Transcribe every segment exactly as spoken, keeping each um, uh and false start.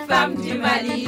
femmes du Mali.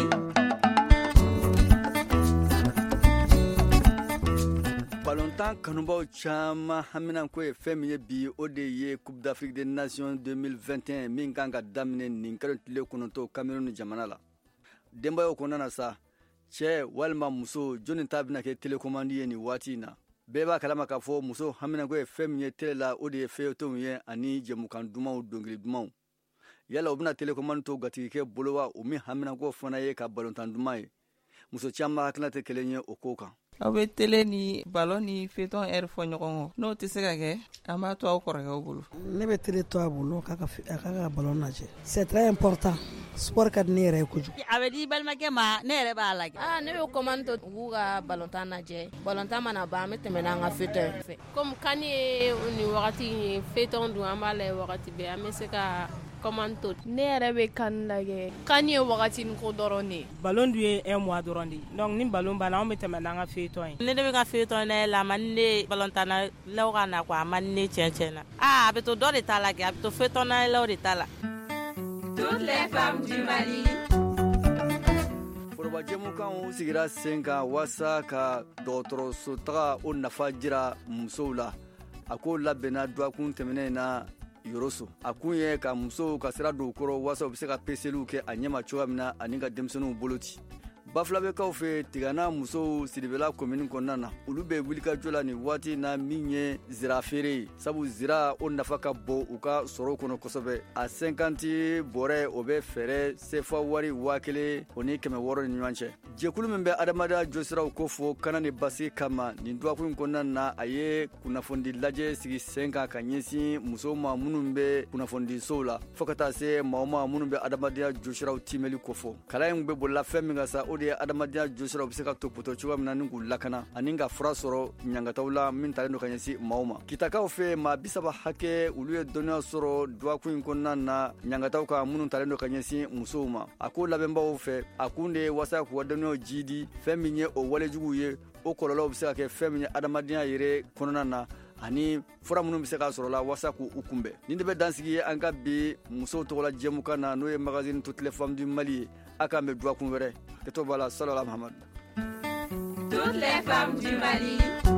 Balontan kanubaw caman haminan ko ye fɛn min ye bi o de ye Coupe d'Afrique des Nations deux mille vingt et un min kan ka daminɛ nin kalo tile kɔnɔntɔn Cameroun jamana la. Denbayaw kɔnɔna sa cɛ walima muso jɔnni ta bɛna kɛ télécommande ye nin waati in na. Bɛɛ b'a kalama k'a fɔ muso haminan ko ye fɛn min ye télé la o de ye feuilleton ye ani jɛmukan dumanw dɔnkili dumanw. Yala o bɛna télécommande to gatigikɛ bolo wa o min haminan ko fana ye ka balontan duman ye. Muso caman hakilina tɛ kelen ye o ko kan. Aw bɛ télé ni ballon ni feuilleton air fɔ ɲɔgɔn kɔ n'o tɛ se ka kɛ an b'a to aw kɔrɔkɛw bolo. Ne bɛ télé to a bolo k'a ka a ka ka ballon lajɛ. C'est très important. Sport ka di ne yɛrɛ ye kojugu. A bɛ di balimakɛ ma ne yɛrɛ b'a lajɛ. Ah ne bɛ commande to u k'u ka ballontan lajɛ. Ballontan mana ban an bɛ tɛmɛ n'an ka feuilleton fɛ. Comme kan ye nin wagati in feuilleton dun an b'a lajɛ wagati bɛɛ an bɛ se ka commande to. Ne yɛrɛ bɛ kan lajɛ. Kan ye wagati ni ko dɔrɔn de. Ballon dun ye un mois dɔrɔn de. Donc ni ballon banna an bɛ tɛmɛ n'an ka feuilleton ye. Ne de bɛ ka feuilleton lajɛ la man ne ballontan law ka na quoi man ne tiɲɛ tiɲɛ na. Ah a bɛ to dɔ de ta lajɛ a bɛ to feuilleton law de ta la. Toutes les femmes du Mali. Foroba jɛmukanw sigira sen kan wasa ka dɔgɔtɔrɔso taga o nafa jira musow la. A ko labɛnna duwakun tɛmɛnen na Yoroso. A kun ye ka musow ka sira don u kɔrɔ wasa u bɛ se ka peseliw kɛ a ɲɛma cogoya min na ani ka denmisɛnninw bolo ci. Bafulabekaw fɛ Tigana musow Sidibela commune kɔnɔna na olu bɛ wulikajɔ la nin waati na min ye zira feere ye sabu zira o nafa ka bon u ka sɔrɔw kɔnɔ kosɛbɛ a cinquante bɔrɛ o bɛ fɛɛrɛ sefa wari waa kelen o ni kɛmɛ wɔɔrɔ ni ɲɔgɔn cɛ jɛkulu min bɛ adamadenya jɔsiraw ko fɔ kana ni basigi kama nin duwakun kɔnɔna na a ye kunnafoni lajɛ sigi sen kan ka ɲɛsin musow ma minnu bɛ kunnafonidisow la fɔ ka taa se maaw ma minnu bɛ adamadenya jɔsiraw timɛli kofɔ kalan in bɛ bolila fɛn min ka sa o de ye adamadenya jɔsiraw bɛ se ka to poto cogoya min na ni k'u lakana ani ka fura sɔrɔ ɲangataw la min talen don ka ɲɛsin maaw ma kitakaw fɛ maa bisaba hakɛ olu ye dɔnniya sɔrɔ duwakun in kɔnɔna na ɲangataw kan minnu talen don ka ɲɛsin musow ma a ko labɛnbaw fɛ a kun de ye wasa k'u ka dɔnniyaw jidi fɛn min ye o walejuguw ye o kɔlɔlɔw bɛ se ka kɛ fɛn min ye adamadenya yɛrɛ kɔnɔna na ani fura minnu bɛ se ka sɔrɔ la wasa k'u kunbɛn nin de bɛ dansigi ye an ka bi musow tɔgɔla jɛmukan na n'o ye magazine Toutes les femmes du Mali ye a k'an bɛ duwakun wɛrɛ hakɛto b'a la salala Mahamadu. Toutes les femmes du Mali.